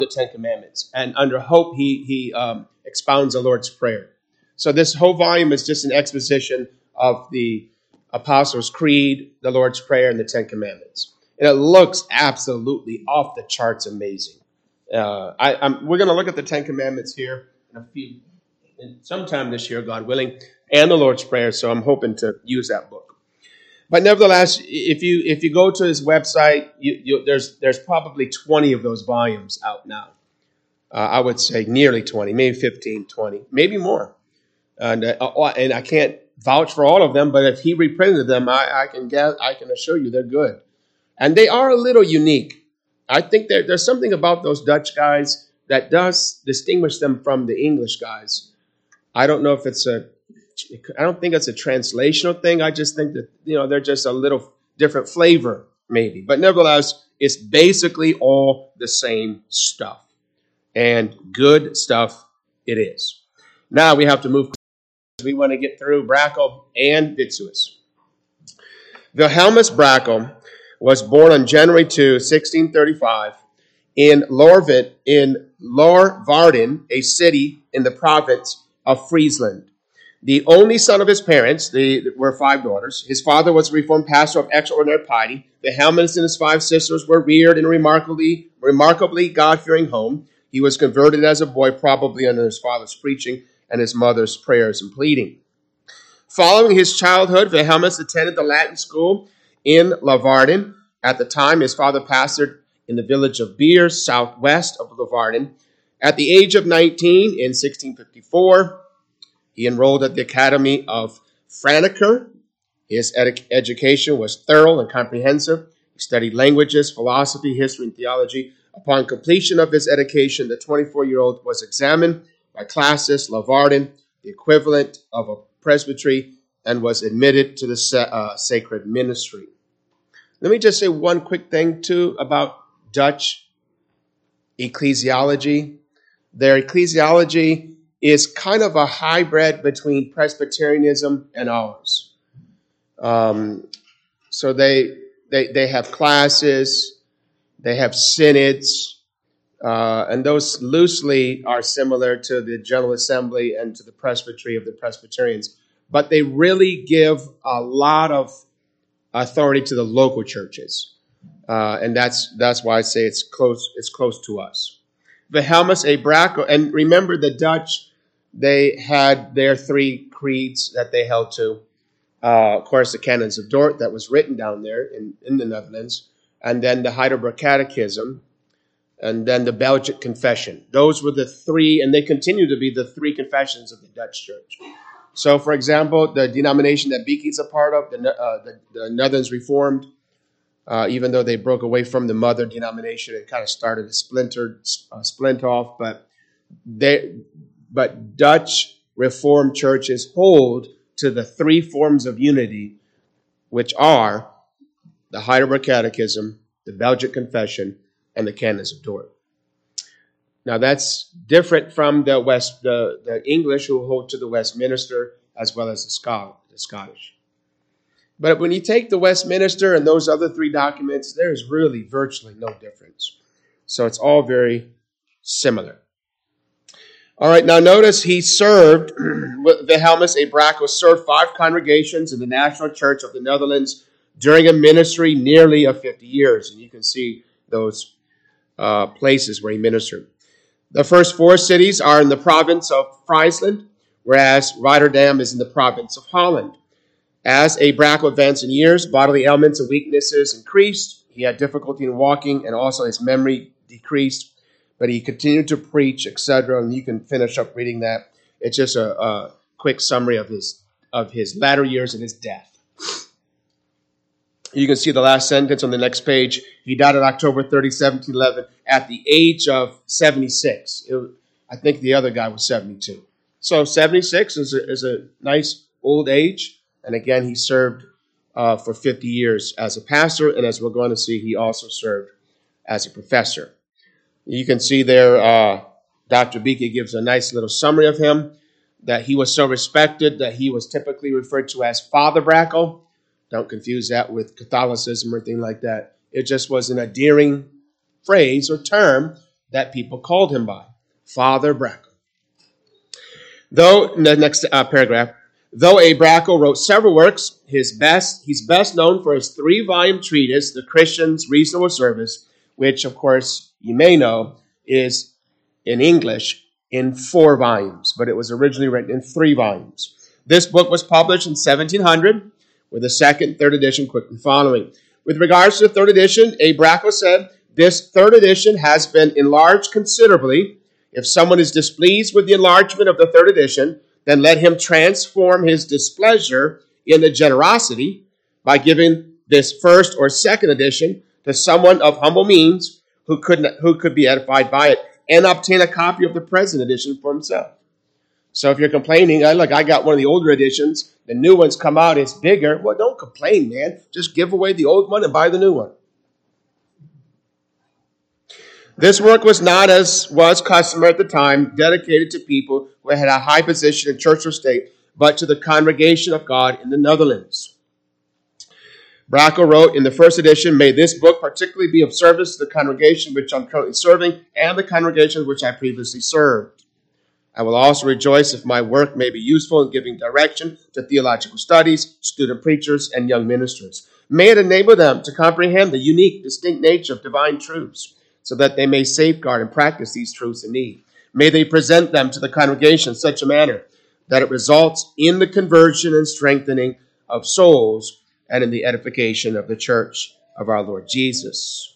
the Ten Commandments. And under hope, he expounds the Lord's Prayer. So this whole volume is just an exposition of the Apostles' Creed, the Lord's Prayer, and the Ten Commandments. And it looks absolutely off the charts amazing. We're going to look at the Ten Commandments here sometime this year, God willing, and the Lord's Prayer. So I'm hoping to use that book. But nevertheless, if you go to his website, there's probably 20 of those volumes out now. I would say nearly 20, maybe 15, 20, maybe more. And I can't vouch for all of them, but if he reprinted them, I can assure you they're good. And they are a little unique. I think there's something about those Dutch guys that does distinguish them from the English guys. I don't know if I don't think it's a translational thing. I just think that, they're just a little different flavor, maybe. But nevertheless, it's basically all the same stuff. And good stuff it is. Now we have to move. We want to get through Brakel and Vitsuis. Wilhelmus Brakel was born on January 2, 1635, in Lorvarden, a city in the province of Friesland. The only son of his parents, there were 5 daughters. His father was a Reformed pastor of extraordinary piety. Wilhelmus and his 5 sisters were reared in a remarkably God-fearing home. He was converted as a boy, probably under his father's preaching and his mother's prayers and pleading. Following his childhood, Wilhelmus attended the Latin school in Leeuwarden. At the time, his father pastored in the village of Beers, southwest of Leeuwarden. At the age of 19, in 1654, he enrolled at the Academy of Franeker. His education was thorough and comprehensive. He studied languages, philosophy, history, and theology. Upon completion of his education, the 24-year-old was examined by Classis Leeuwarden, the equivalent of a presbytery, and was admitted to the sacred ministry. Let me just say one quick thing, too, about Dutch ecclesiology. Their ecclesiology is kind of a hybrid between Presbyterianism and ours. So they have classes, they have synods, and those loosely are similar to the General Assembly and to the presbytery of the Presbyterians. But they really give a lot of authority to the local churches. And that's why I say it's close to us. Wilhelmus A. Brakel, and remember the Dutch, they had their 3 creeds that they held to. Of course, the Canons of Dort that was written down there in the Netherlands, and then the Heidelberg Catechism, and then the Belgic Confession. Those were the 3, and they continue to be the 3 confessions of the Dutch Church. So, for example, the denomination that Beeke's a part of, the Netherlands Reformed, even though they broke away from the mother denomination and kind of started a splint off, but Dutch Reformed churches hold to the 3 forms of unity, which are the Heidelberg Catechism, the Belgic Confession, and the Canons of Dort. Now that's different from the English, who hold to the Westminster as well as the Scottish. But when you take the Westminster and those other 3 documents, there's really virtually no difference. So it's all very similar. All right, now notice he served, Wilhelmus A. Brakel served 5 congregations in the National Church of the Netherlands during a ministry nearly of 50 years. And you can see those places where he ministered. The first 4 cities are in the province of Friesland, whereas Rotterdam is in the province of Holland. As A. Brakel advanced in years, bodily ailments and weaknesses increased. He had difficulty in walking, and also his memory decreased. But he continued to preach, etc. And you can finish up reading that. It's just a quick summary of his latter years and his death. You can see the last sentence on the next page. He died on October 30, 1711, at the age of 76. I think the other guy was 72. So 76 is a nice old age. And again, he served for 50 years as a pastor. And as we're going to see, he also served as a professor. You can see there, Dr. Beeke gives a nice little summary of him, that he was so respected that he was typically referred to as Father Brakel. Don't confuse that with Catholicism or anything like that. It just was an endearing phrase or term that people called him by, Father Brackle. Though, the next paragraph, though A. Brackle wrote several works, he's best known for his 3-volume treatise, The Christian's Reasonable Service, which, of course, you may know, is in English in 4 volumes, but it was originally written in 3 volumes. This book was published in 1700, with a second, third edition quickly following. With regards to the third edition, A. Brackle said, this third edition has been enlarged considerably. If someone is displeased with the enlargement of the third edition, then let him transform his displeasure into generosity by giving this first or second edition to someone of humble means who could be edified by it, and obtain a copy of the present edition for himself. So if you're complaining, look, I got one of the older editions, the new one's come out, it's bigger. Well, don't complain, man. Just give away the old one and buy the new one. This work was not, as was customary at the time, dedicated to people who had a high position in church or state, but to the congregation of God in the Netherlands. Brackle wrote in the first edition, may this book particularly be of service to the congregation which I'm currently serving and the congregation which I previously served. I will also rejoice if my work may be useful in giving direction to theological studies, student preachers, and young ministers. May it enable them to comprehend the unique, distinct nature of divine truths, so that they may safeguard and practice these truths in need. May they present them to the congregation in such a manner that it results in the conversion and strengthening of souls and in the edification of the church of our Lord Jesus.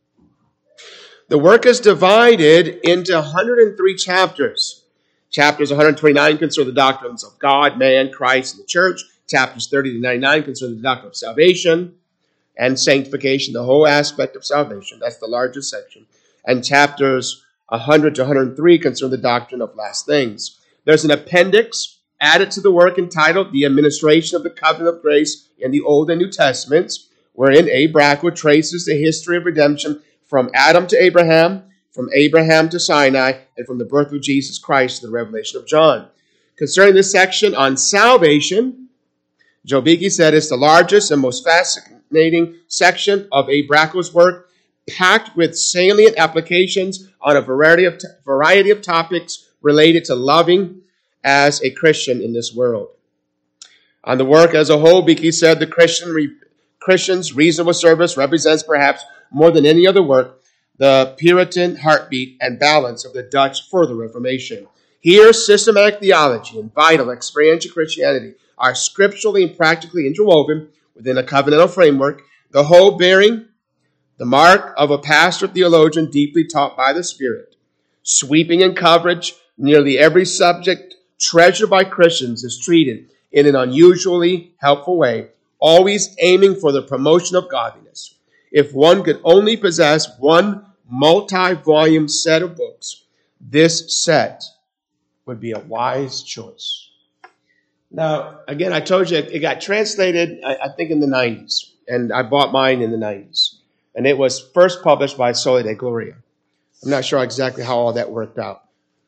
The work is divided into 103 chapters. Chapters 129 concern the doctrines of God, man, Christ, and the church. Chapters 30 to 99 concern the doctrine of salvation and sanctification, the whole aspect of salvation. That's the largest section. And chapters 100 to 103 concern the doctrine of last things. There's an appendix added to the work entitled The Administration of the Covenant of Grace in the Old and New Testaments, wherein A. Brackle traces the history of redemption from Adam to Abraham, from Abraham to Sinai, and from the birth of Jesus Christ to the revelation of John. Concerning this section on salvation, Joe Beeke said it's the largest and most fascinating section of A. Brackle's work, packed with salient applications on a variety of topics related to loving as a Christian in this world. On the work as a whole, Beeke said the Christian's Reasonable Service represents perhaps more than any other work the Puritan heartbeat and balance of the Dutch further Reformation. Here, systematic theology and vital experiential Christianity are scripturally and practically interwoven within a covenantal framework, the whole bearing the mark of a pastor theologian deeply taught by the Spirit. Sweeping in coverage, nearly every subject treasured by Christians is treated in an unusually helpful way, always aiming for the promotion of godliness. If one could only possess one multi-volume set of books, this set would be a wise choice. Now, again, I told you it got translated, I think, in the 90s, and I bought mine in the 90s. And it was first published by Soli Deo Gloria. I'm not sure exactly how all that worked out.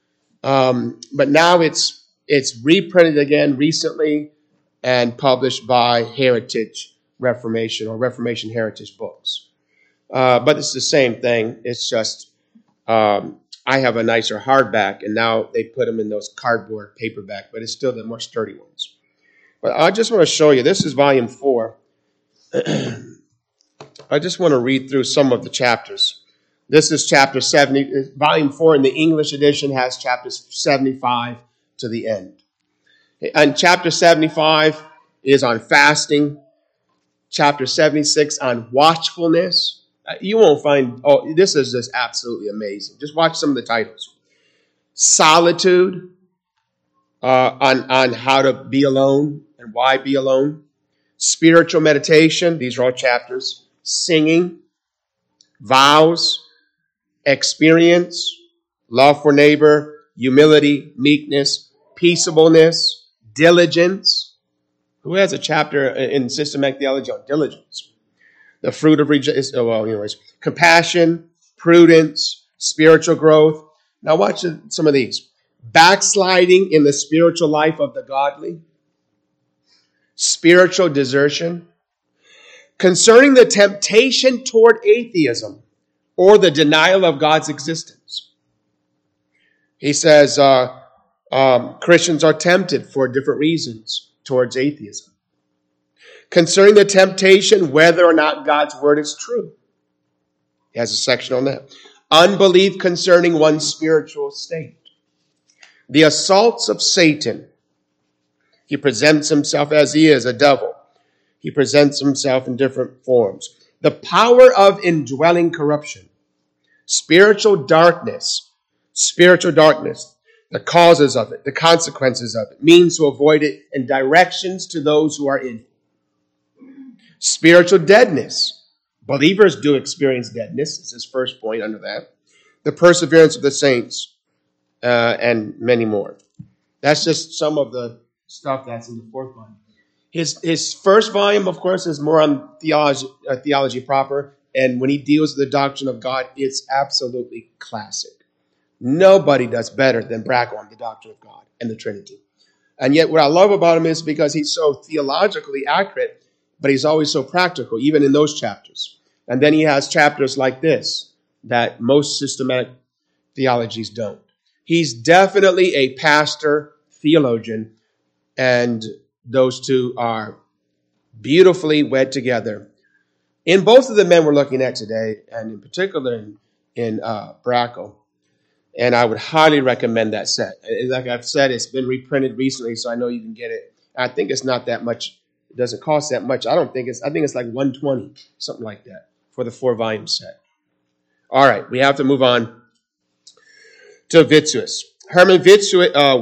But now it's reprinted again recently and published by Heritage Reformation or Reformation Heritage Books. But it's the same thing. It's just I have a nicer hardback, and now they put them in those cardboard paperback, but it's still the more sturdy ones. But I just want to show you. This is volume 4. I just want to read through some of the chapters. This is chapter 70. Volume 4 in the English edition has chapters 75 to the end. And chapter 75 is on fasting. Chapter 76 on watchfulness. You won't find, this is just absolutely amazing. Just watch some of the titles. Solitude, on how to be alone and why be alone. Spiritual meditation, these are all chapters. Singing, vows, experience, love for neighbor, humility, meekness, peaceableness, diligence. Who has a chapter in systematic theology on diligence? The fruit of compassion, prudence, spiritual growth. Now watch some of these. Backsliding in the spiritual life of the godly. Spiritual desertion. Concerning the temptation toward atheism, or the denial of God's existence. He says Christians are tempted for different reasons towards atheism. Concerning the temptation, whether or not God's word is true. He has a section on that. Unbelief concerning one's spiritual state. The assaults of Satan. He presents himself as he is, a devil. He presents himself in different forms. The power of indwelling corruption. Spiritual darkness, the causes of it, the consequences of it, means to avoid it, and directions to those who are in it. Spiritual deadness. Believers do experience deadness. It's his first point under that. The perseverance of the saints, and many more. That's just some of the stuff that's in the fourth volume. His first volume, of course, is more on theology proper. And when he deals with the doctrine of God, it's absolutely classic. Nobody does better than brag on the doctrine of God and the Trinity. And yet what I love about him is because he's so theologically accurate, but he's always so practical, even in those chapters. And then he has chapters like this that most systematic theologies don't. He's definitely a pastor theologian, and those two are beautifully wed together. In both of the men we're looking at today, and in particular in Bracco, and I would highly recommend that set. Like I've said, it's been reprinted recently, so I know you can get it. I think it's not that much. It doesn't cost that much. I think it's like $120, something like that, for the 4-volume set. All right, we have to move on to Vitsuus. Herman Witz,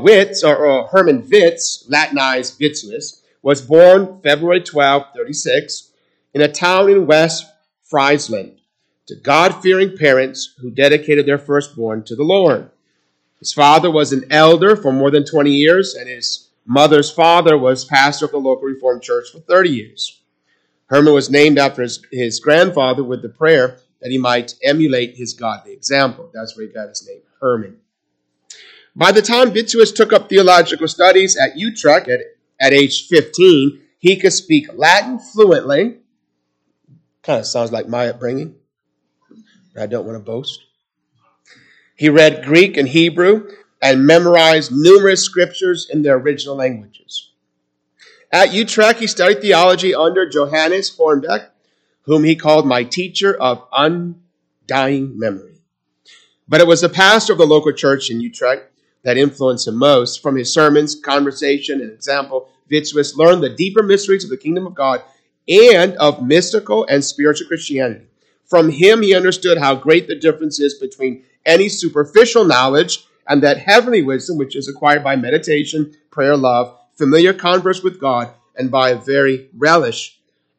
Latinized Vitsuus, was born February 12, 36, in a town in West Friesland, to God-fearing parents who dedicated their firstborn to the Lord. His father was an elder for more than 20 years, and his mother's father was pastor of the local Reformed church for 30 years. Herman was named after his grandfather with the prayer that he might emulate his godly example. That's where he got his name, Herman. By the time Vitsuus took up theological studies at Utrecht at age 15, he could speak Latin fluently. Kind of sounds like my upbringing. I don't want to boast. He read Greek and Hebrew and memorized numerous scriptures in their original languages. At Utrecht, he studied theology under Johannes Hornbeck, whom he called my teacher of undying memory. But it was the pastor of the local church in Utrecht that influenced him most. From his sermons, conversation, and example, Vitsuus learned the deeper mysteries of the kingdom of God and of mystical and spiritual Christianity. From him, he understood how great the difference is between any superficial knowledge and that heavenly wisdom, which is acquired by meditation, prayer, love, familiar converse with God, and by the very relish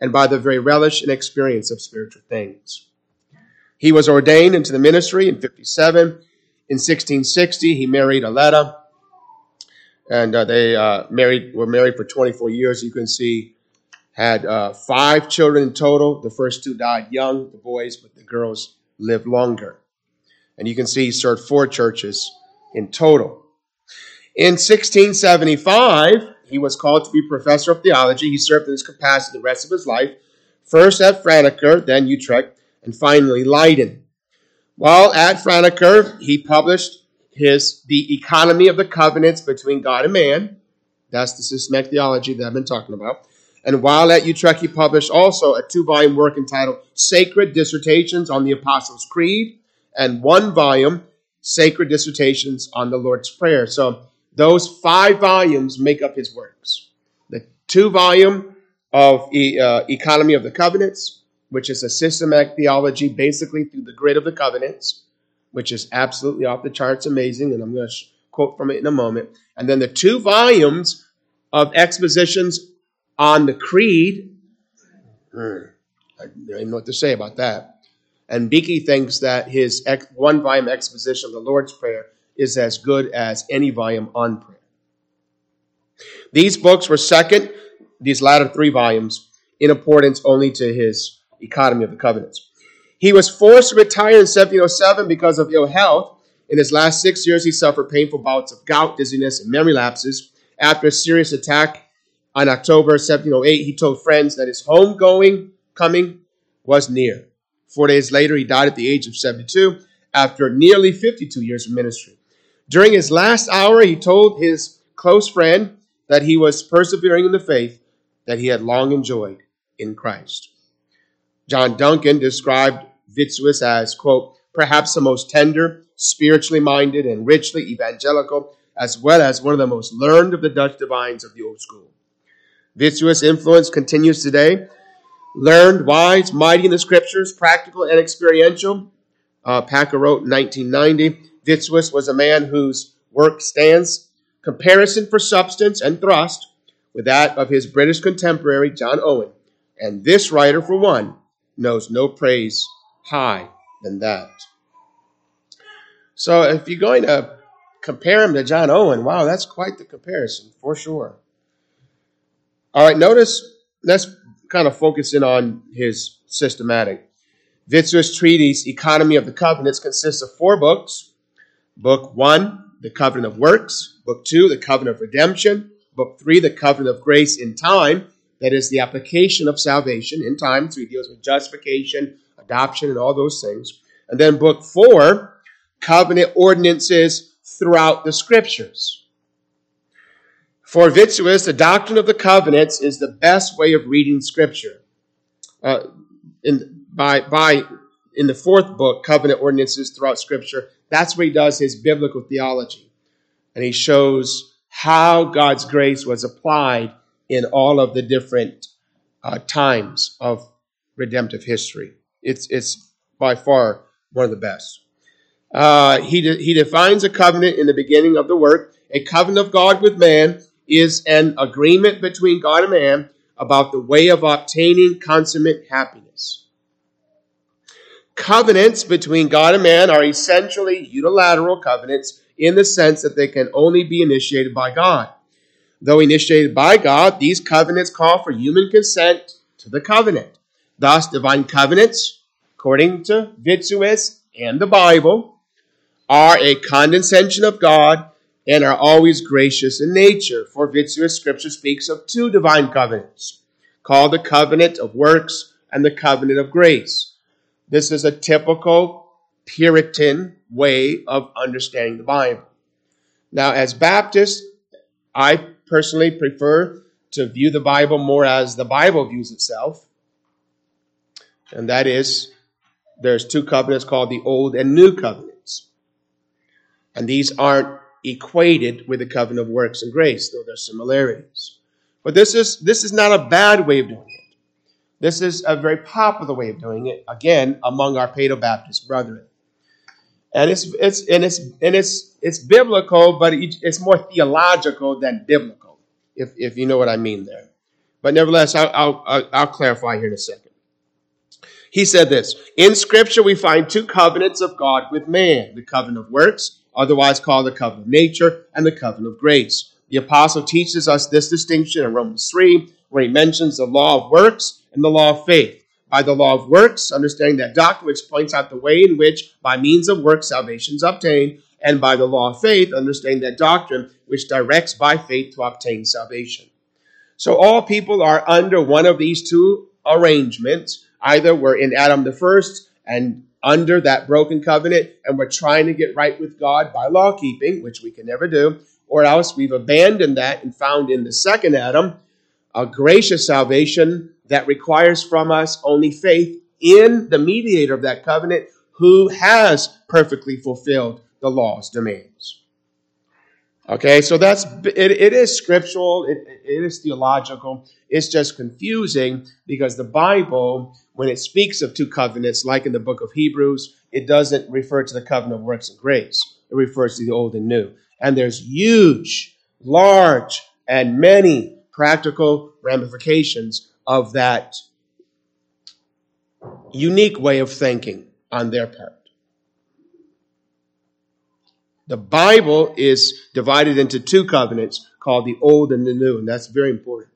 and experience of spiritual things. He was ordained into the ministry in 57. In 1660, he married Aletta, and they were married for 24 years. You can see had 5 children in total. The first 2 died young, the boys, but the girls lived longer. And you can see he served 4 churches in total. In 1675, he was called to be professor of theology. He served in this capacity the rest of his life, first at Franeker, then Utrecht, and finally Leiden. While at Franeker, he published The Economy of the Covenants Between God and Man. That's the systematic theology that I've been talking about. And while at Utrecht, he published also a 2-volume work entitled Sacred Dissertations on the Apostles' Creed, and 1 volume, Sacred Dissertations on the Lord's Prayer. So those 5 volumes make up his works. The 2-volume of Economy of the Covenants, which is a systematic theology basically through the grid of the covenants, which is absolutely off the charts amazing, and I'm going to quote from it in a moment. And then the 2 volumes of expositions on the Creed. I don't even know what to say about that. And Beeke thinks that his 1-volume exposition of the Lord's Prayer is as good as any volume on prayer. These books were second, these latter 3 volumes, in importance only to his Economy of the Covenants. He was forced to retire in 1707 because of ill health. In his last 6 years, he suffered painful bouts of gout, dizziness, and memory lapses. After a serious attack on October 1708, he told friends that his coming was near. 4 days later, he died at the age of 72 after nearly 52 years of ministry. During his last hour, he told his close friend that he was persevering in the faith that he had long enjoyed in Christ. John Duncan described Vitsuis as, quote, perhaps the most tender, spiritually minded, and richly evangelical, as well as one of the most learned of the Dutch divines of the old school. Vitsuis' influence continues today. Learned, wise, mighty in the scriptures, practical and experiential. Packer wrote in 1990, Vitsuis was a man whose work stands comparison for substance and thrust with that of his British contemporary, John Owen. And this writer, for one, knows no praise high than that. So if you're going to compare him to John Owen, wow, that's quite the comparison, for sure. All right, notice, let's kind of focus in on his systematic. Vitsuis' treatise, Economy of the Covenants, consists of 4 books. Book 1, The Covenant of Works. Book 2, The Covenant of Redemption. Book 3, The Covenant of Grace in Time. That is the application of salvation in time. So he deals with justification, adoption, and all those things. And then book 4, Covenant Ordinances throughout the Scriptures. For Vitsuis, the doctrine of the covenants is the best way of reading Scripture. In the 4th book, Covenant Ordinances throughout Scripture, that's where he does his biblical theology. And he shows how God's grace was applied in all of the different times of redemptive history. It's by far one of the best. He defines a covenant in the beginning of the work. A covenant of God with man is an agreement between God and man about the way of obtaining consummate happiness. Covenants between God and man are essentially unilateral covenants in the sense that they can only be initiated by God. Though initiated by God, these covenants call for human consent to the covenant. Thus, divine covenants, according to Vitsuis and the Bible, are a condescension of God and are always gracious in nature. For Vitsuis, Scripture speaks of 2 divine covenants, called the covenant of works and the covenant of grace. This is a typical Puritan way of understanding the Bible. Now, as Baptists, I personally prefer to view the Bible more as the Bible views itself. And that is, there's 2 covenants called the Old and New Covenants. And these aren't equated with the covenant of works and grace, though there's similarities. But this is not a bad way of doing it. This is a very popular way of doing it, again, among our Paedo-Baptist brethren. And it's biblical, but it's more theological than biblical, if you know what I mean there. But nevertheless, I'll clarify here in a second. He said this: in Scripture we find 2 covenants of God with man: the covenant of works, otherwise called the covenant of nature, and the covenant of grace. The apostle teaches us this distinction in Romans 3, where he mentions the law of works and the law of faith. By the law of works, understanding that doctrine which points out the way in which, by means of works, salvation is obtained, and by the law of faith, understanding that doctrine which directs by faith to obtain salvation. So all people are under one of these 2 arrangements. Either we're in Adam the first and under that broken covenant, and we're trying to get right with God by law keeping, which we can never do, or else we've abandoned that and found in the second Adam a gracious salvation that requires from us only faith in the mediator of that covenant, who has perfectly fulfilled the law's demands. Okay, so it is scriptural, it is theological. It's just confusing because the Bible, when it speaks of 2 covenants, like in the book of Hebrews, it doesn't refer to the covenant of works and grace. It refers to the old and new. And there's huge, large, and many practical ramifications of that unique way of thinking on their part. The Bible is divided into 2 covenants called the Old and the New, and that's very important.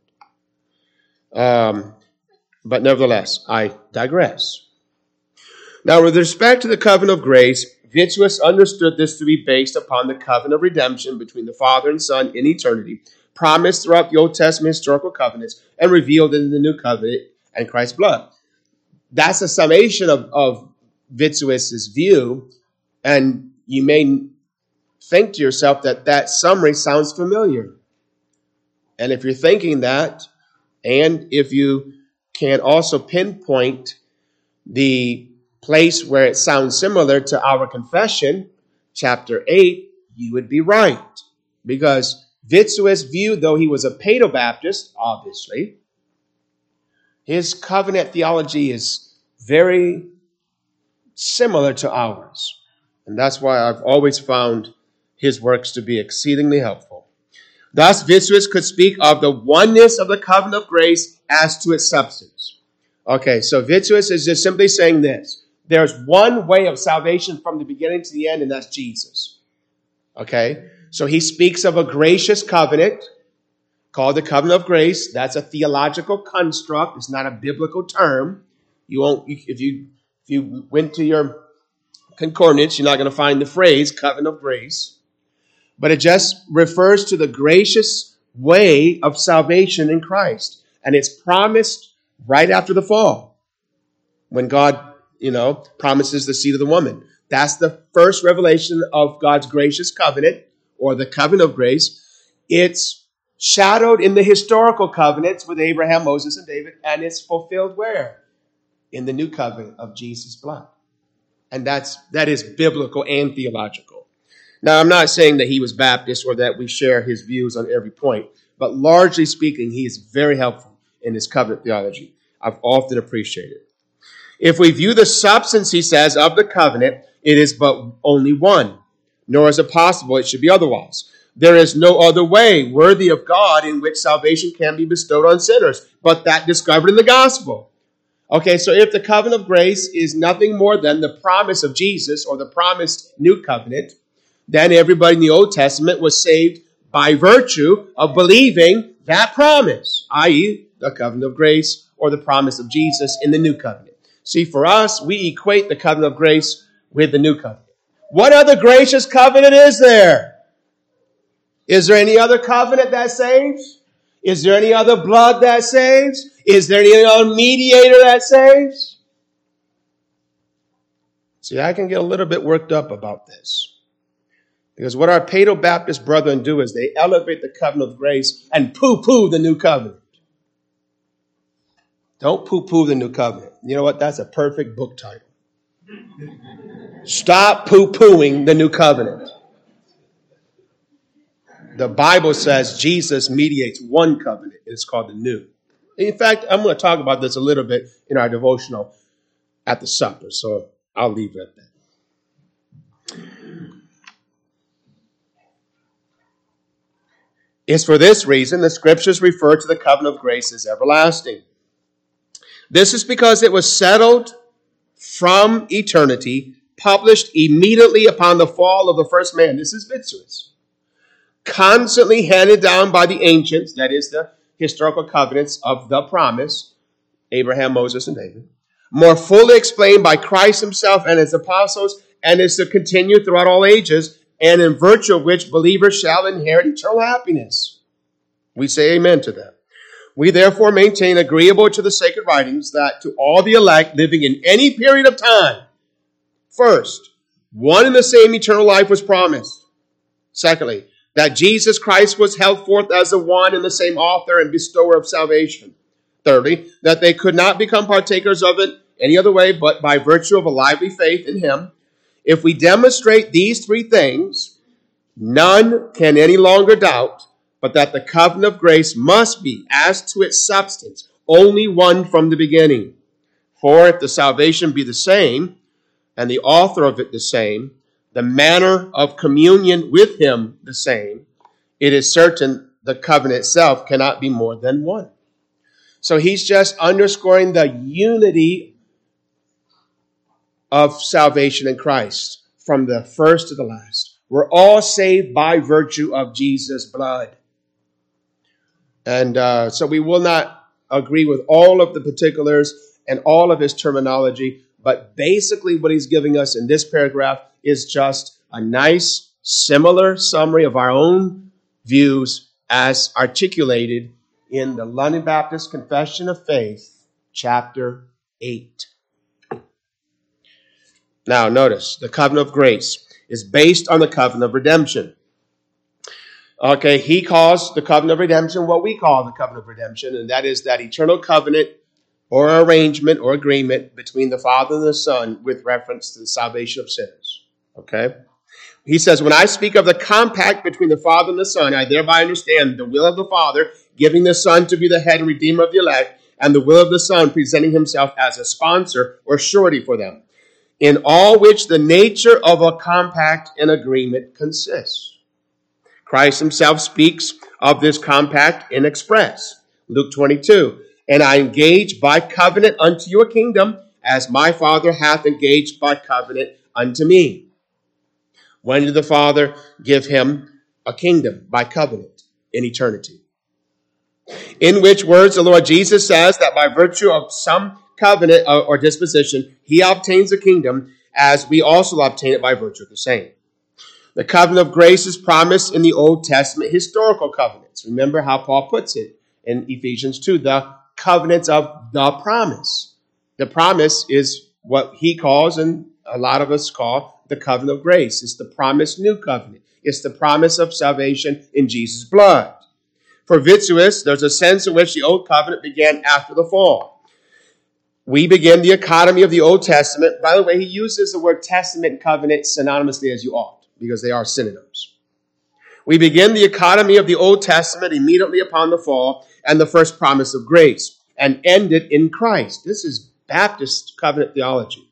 But nevertheless, I digress. Now, with respect to the covenant of grace, Vitsuis understood this to be based upon the covenant of redemption between the Father and Son in eternity, promised throughout the Old Testament historical covenants, and revealed in the New Covenant and Christ's blood. That's a summation of Vitsuis's view, and you may think to yourself that that summary sounds familiar. And if you're thinking that, and if you can also pinpoint the place where it sounds similar to our confession, chapter 8, you would be right. Because Vitsuis' view, though he was a Paedobaptist, obviously, his covenant theology is very similar to ours. And that's why I've always found his works to be exceedingly helpful. Thus, Vitsuis could speak of the oneness of the covenant of grace as to its substance. Okay, so Vitsuis is just simply saying this. There's one way of salvation from the beginning to the end, and that's Jesus. Okay, so he speaks of a gracious covenant called the covenant of grace. That's a theological construct. It's not a biblical term. You won't, if you went to your concordance, you're not going to find the phrase covenant of grace. But it just refers to the gracious way of salvation in Christ. And it's promised right after the fall, when God, promises the seed of the woman. That's the first revelation of God's gracious covenant, or the covenant of grace. It's shadowed in the historical covenants with Abraham, Moses, and David, and it's fulfilled where? In the new covenant of Jesus' blood. And that is biblical and theological. Now, I'm not saying that he was Baptist or that we share his views on every point, but largely speaking, he is very helpful in his covenant theology. I've often appreciated it. If we view the substance, he says, of the covenant, it is but only one, nor is it possible it should be otherwise. There is no other way worthy of God in which salvation can be bestowed on sinners, but that discovered in the gospel. Okay, so if the covenant of grace is nothing more than the promise of Jesus or the promised new covenant, then everybody in the Old Testament was saved by virtue of believing that promise, i.e., the covenant of grace or the promise of Jesus in the new covenant. See, for us, we equate the covenant of grace with the new covenant. What other gracious covenant is there? Is there any other covenant that saves? Is there any other blood that saves? Is there any other mediator that saves? See, I can get a little bit worked up about this. Because what our Paedo-Baptist brethren do is they elevate the covenant of grace and poo-poo the new covenant. Don't poo-poo the new covenant. You know what? That's a perfect book title. Stop poo-pooing the new covenant. The Bible says Jesus mediates one covenant. It's called the new. In fact, I'm going to talk about this a little bit in our devotional at the supper, so I'll leave it at that. It's for this reason the scriptures refer to the covenant of grace as everlasting. This is because it was settled from eternity, published immediately upon the fall of the first man. This is Vitsuis. Constantly handed down by the ancients, that is the historical covenants of the promise, Abraham, Moses, and David, more fully explained by Christ himself and his apostles, and is to continue throughout all ages, and in virtue of which believers shall inherit eternal happiness. We say amen to that. We therefore maintain, agreeable to the sacred writings, that to all the elect living in any period of time, first, one and the same eternal life was promised. Secondly, that Jesus Christ was held forth as the one and the same author and bestower of salvation. Thirdly, that they could not become partakers of it any other way but by virtue of a lively faith in him. If we demonstrate these three things, none can any longer doubt but that the covenant of grace must be, as to its substance, only one from the beginning. For if the salvation be the same, and the author of it the same, the manner of communion with him the same, it is certain the covenant itself cannot be more than one. So he's just underscoring the unity of salvation in Christ from the first to the last. We're all saved by virtue of Jesus' blood. And so we will not agree with all of the particulars and all of his terminology, but basically what he's giving us in this paragraph is just a nice, similar summary of our own views as articulated in the London Baptist Confession of Faith, chapter 8. Now, notice, the covenant of grace is based on the covenant of redemption. Okay, he calls the covenant of redemption what we call the covenant of redemption, and that is that eternal covenant or arrangement or agreement between the Father and the Son with reference to the salvation of sinners. Okay? He says, when I speak of the compact between the Father and the Son, I thereby understand the will of the Father giving the Son to be the head and redeemer of the elect, and the will of the Son presenting himself as a sponsor or surety for them, in all which the nature of a compact and agreement consists. Christ himself speaks of this compact in express. Luke 22, and I engage by covenant unto you a kingdom, as my Father hath engaged by covenant unto me. When did the Father give him a kingdom? By covenant in eternity. In which words the Lord Jesus says that by virtue of some covenant or disposition, he obtains a kingdom, as we also obtain it by virtue of the same. The covenant of grace is promised in the Old Testament historical covenants. Remember how Paul puts it in Ephesians 2, the covenants of the promise. The promise is what he calls, and a lot of us call, the covenant of grace. It's the promised new covenant. It's the promise of salvation in Jesus' blood. For Vitsuis, there's a sense in which the Old Covenant began after the fall. We begin the economy of the Old Testament. By the way, he uses the word testament and covenant synonymously as you ought, because they are synonyms. We begin the economy of the Old Testament immediately upon the fall and the first promise of grace, and end it in Christ. This is Baptist covenant theology,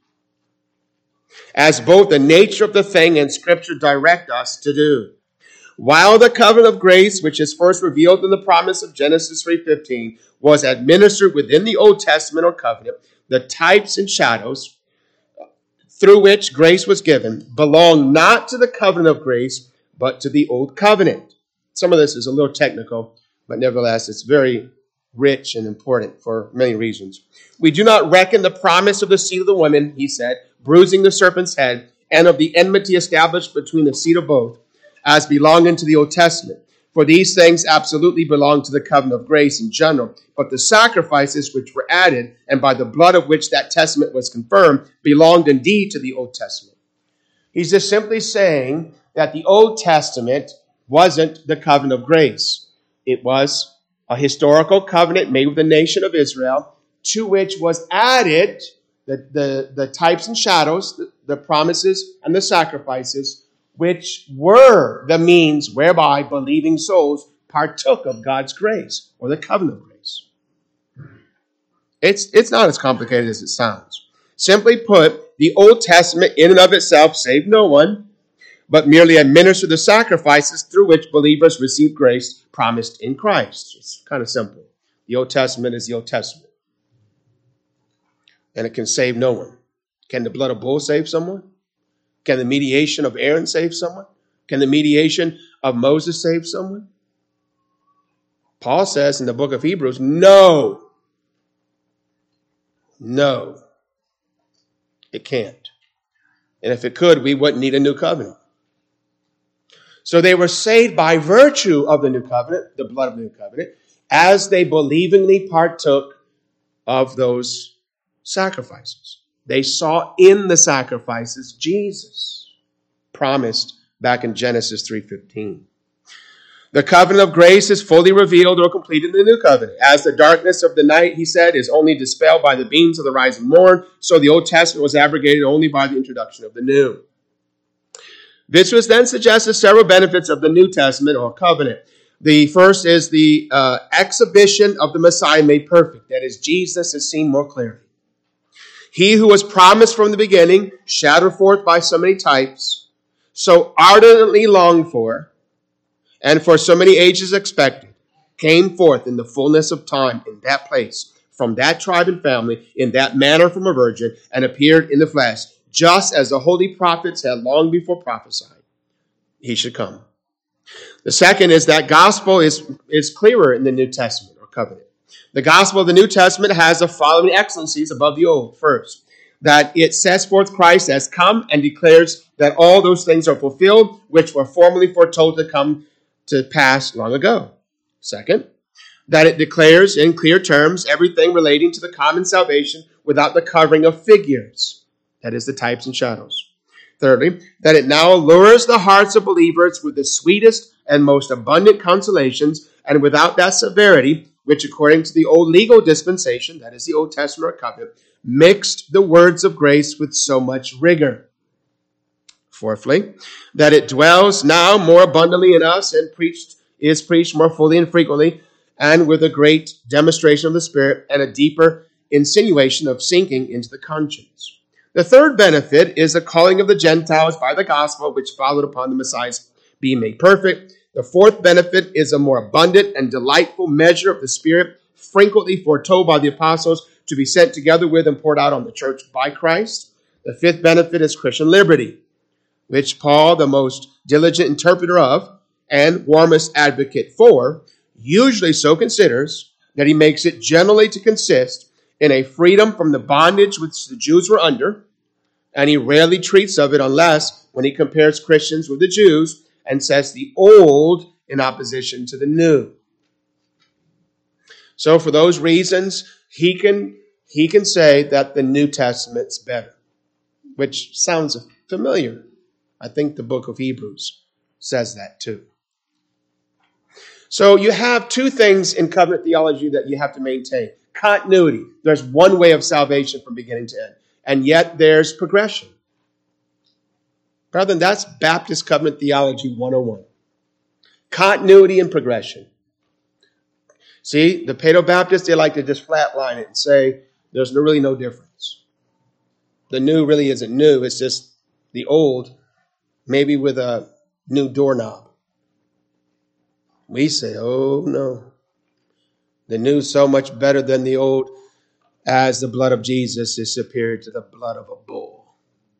as both the nature of the thing and Scripture direct us to do. While the covenant of grace, which is first revealed in the promise of Genesis 3:15, was administered within the Old Testament or covenant, the types and shadows through which grace was given belong not to the covenant of grace, but to the Old Covenant. Some of this is a little technical, but nevertheless, it's very rich and important for many reasons. We do not reckon the promise of the seed of the woman, he said, bruising the serpent's head, and of the enmity established between the seed of both, as belonging to the Old Testament. For these things absolutely belong to the covenant of grace in general, but the sacrifices which were added, and by the blood of which that testament was confirmed, belonged indeed to the Old Testament. He's just simply saying that the Old Testament wasn't the covenant of grace. It was a historical covenant made with the nation of Israel, to which was added the types and shadows, the promises and the sacrifices, which were the means whereby believing souls partook of God's grace, or the covenant of grace. It's not as complicated as it sounds. Simply put, the Old Testament in and of itself saved no one, but merely administered the sacrifices through which believers received grace promised in Christ. It's kind of simple. The Old Testament is the Old Testament, and it can save no one. Can the blood of bulls save someone? Can the mediation of Aaron save someone? Can the mediation of Moses save someone? Paul says in the book of Hebrews, no. No. It can't. And if it could, we wouldn't need a new covenant. So they were saved by virtue of the new covenant, the blood of the new covenant, as they believingly partook of those sacrifices. They saw in the sacrifices Jesus, promised back in Genesis 3:15. The covenant of grace is fully revealed or completed in the new covenant. As the darkness of the night, he said, is only dispelled by the beams of the rising morn, so the Old Testament was abrogated only by the introduction of the new. This was then suggested several benefits of the New Testament or covenant. The first is the exhibition of the Messiah made perfect. That is, Jesus is seen more clearly. He who was promised from the beginning, shadowed forth by so many types, so ardently longed for, and for so many ages expected, came forth in the fullness of time in that place, from that tribe and family, in that manner from a virgin, and appeared in the flesh, just as the holy prophets had long before prophesied. He should come. The second is that gospel is clearer in the New Testament or covenant. The gospel of the New Testament has the following excellencies above the old. First, that it sets forth Christ as come and declares that all those things are fulfilled, which were formerly foretold to come to pass long ago. Second, that it declares in clear terms everything relating to the common salvation without the covering of figures. That is the types and shadows. Thirdly, that it now allures the hearts of believers with the sweetest and most abundant consolations, and without that severity, which according to the old legal dispensation, that is the Old Testament covenant, mixed the words of grace with so much rigor. Fourthly, that it dwells now more abundantly in us and is preached more fully and frequently, and with a great demonstration of the Spirit and a deeper insinuation of sinking into the conscience. The third benefit is the calling of the Gentiles by the gospel, which followed upon the Messiah's being made perfect. The fourth benefit is a more abundant and delightful measure of the Spirit, frequently foretold by the apostles to be sent together with and poured out on the church by Christ. The fifth benefit is Christian liberty, which Paul, the most diligent interpreter of and warmest advocate for, usually so considers that he makes it generally to consist in a freedom from the bondage which the Jews were under, and he rarely treats of it unless when he compares Christians with the Jews and says the old in opposition to the new. So for those reasons, he can say that the New Testament's better, which sounds familiar. I think the book of Hebrews says that too. So you have two things in covenant theology that you have to maintain. Continuity. There's one way of salvation from beginning to end. And yet there's progression. Brethren, that's Baptist covenant theology 101. Continuity and progression. See, the Paedo-Baptists, they like to just flatline it and say there's really no difference. The new really isn't new. It's just the old, maybe with a new doorknob. We say, oh no. The new is so much better than the old, as the blood of Jesus is superior to the blood of a bull.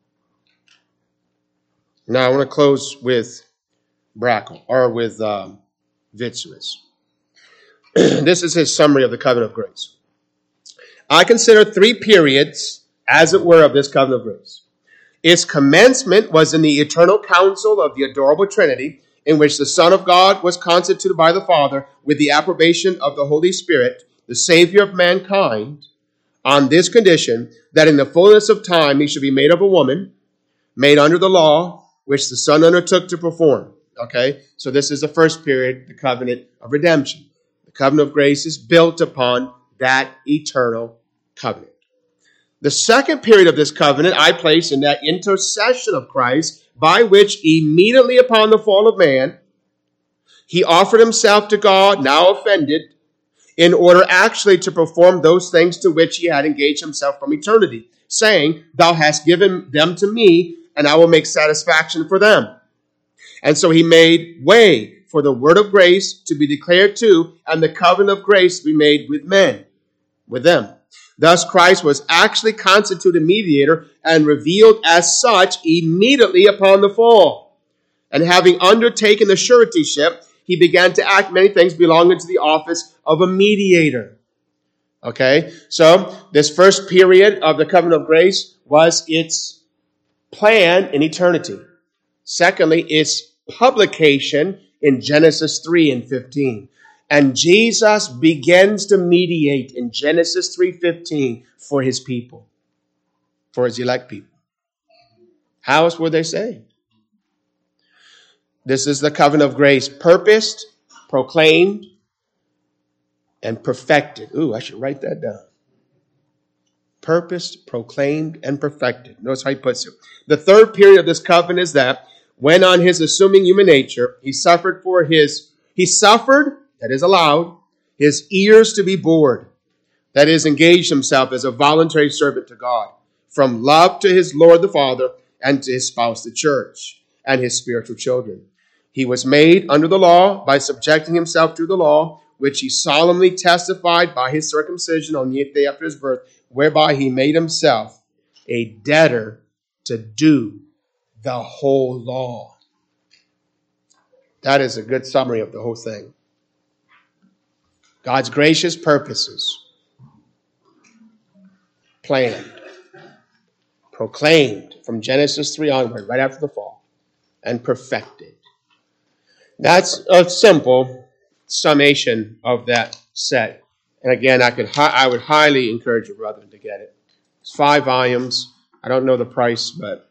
Now I want to close with Brackle, or with Vitsuis. This is his summary of the covenant of grace. I consider three periods, as it were, of this covenant of grace. Its commencement was in the eternal council of the adorable Trinity, in which the Son of God was constituted by the Father with the approbation of the Holy Spirit, the Savior of mankind, on this condition, that in the fullness of time he should be made of a woman, made under the law, which the Son undertook to perform. Okay, so this is the first period, the covenant of redemption. The covenant of grace is built upon that eternal covenant. The second period of this covenant I place in that intercession of Christ, by which immediately upon the fall of man, he offered himself to God, now offended, in order actually to perform those things to which he had engaged himself from eternity, saying, thou hast given them to me, and I will make satisfaction for them. And so he made way for the word of grace to be declared to, and the covenant of grace to be made with men, with them. Thus Christ was actually constituted mediator and revealed as such immediately upon the fall. And having undertaken the suretyship, he began to act many things belonging to the office of a mediator. Okay, so this first period of the covenant of grace was its plan in eternity. Secondly, its publication in Genesis 3 and 15. And Jesus begins to mediate in Genesis 3:15 for his people, for his elect people. How else were they saved? This is the covenant of grace, purposed, proclaimed, and perfected. Ooh, I should write that down. Purposed, proclaimed, and perfected. Notice how he puts it. The third period of this covenant is that when on his assuming human nature, he suffered, that is allowed, his ears to be bored, that is engaged himself as a voluntary servant to God, from love to his Lord the Father, and to his spouse the church, and his spiritual children. He was made under the law by subjecting himself to the law, which he solemnly testified by his circumcision on the 8th day after his birth, whereby he made himself a debtor to do the whole law. That is a good summary of the whole thing. God's gracious purposes, planned, proclaimed from Genesis 3 onward, right after the fall, and perfected. That's a simple summation of that set. And again, I would highly encourage your brethren to get it. It's 5 volumes. I don't know the price, but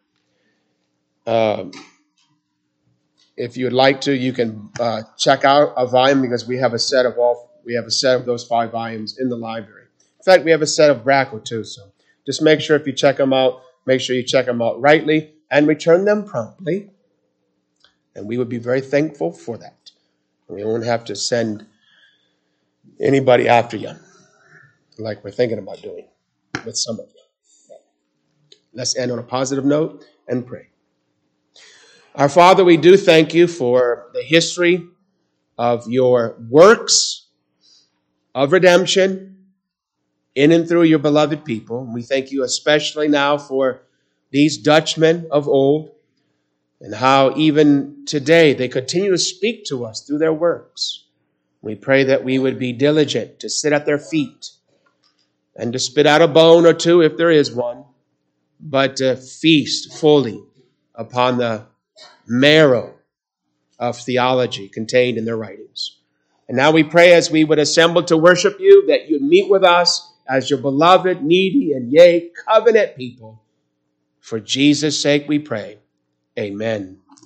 if you would like to, you can check out a volume because we have a set of those 5 volumes in the library. In fact, we have a set of Bracco too. So just make sure if you check them out, make sure you check them out rightly and return them promptly. And we would be very thankful for that. We won't have to send anybody after you like we're thinking about doing with some of you. Let's end on a positive note and pray. Our Father, we do thank you for the history of your works of redemption in and through your beloved people. We thank you especially now for these Dutchmen of old and how even today they continue to speak to us through their works. We pray that we would be diligent to sit at their feet and to spit out a bone or two if there is one, but to feast fully upon the marrow of theology contained in their writings. And now we pray as we would assemble to worship you that you'd meet with us as your beloved, needy, and yea, covenant people. For Jesus' sake we pray. Amen.